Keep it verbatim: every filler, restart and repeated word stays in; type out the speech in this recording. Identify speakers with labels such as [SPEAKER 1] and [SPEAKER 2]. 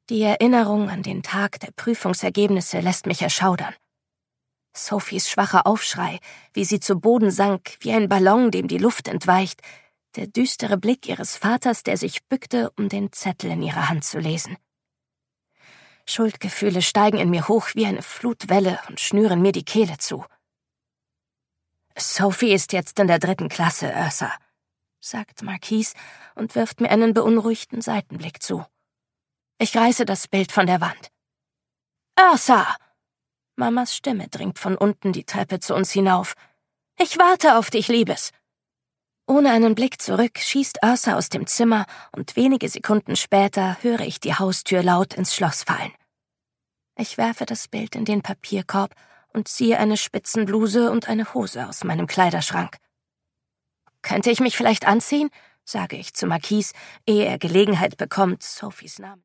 [SPEAKER 1] Die Erinnerung an den Tag der Prüfungsergebnisse lässt mich erschaudern. Sophies schwacher Aufschrei, wie sie zu Boden sank, wie ein Ballon, dem die Luft entweicht, der düstere Blick ihres Vaters, der sich bückte, um den Zettel in ihrer Hand zu lesen. Schuldgefühle steigen in mir hoch wie eine Flutwelle und schnüren mir die Kehle zu. »Sophie ist jetzt in der dritten Klasse, Ursa«, sagt Marquise und wirft mir einen beunruhigten Seitenblick zu. Ich reiße das Bild von der Wand. »Ursa!« Mamas Stimme dringt von unten die Treppe zu uns hinauf. »Ich warte auf dich, Liebes!« Ohne einen Blick zurück schießt Ursa aus dem Zimmer und wenige Sekunden später höre ich die Haustür laut ins Schloss fallen. Ich werfe das Bild in den Papierkorb und ziehe eine Spitzenbluse und eine Hose aus meinem Kleiderschrank. »Könnte ich mich vielleicht anziehen?« sage ich zu Marquise, ehe er Gelegenheit bekommt, Sophies Namen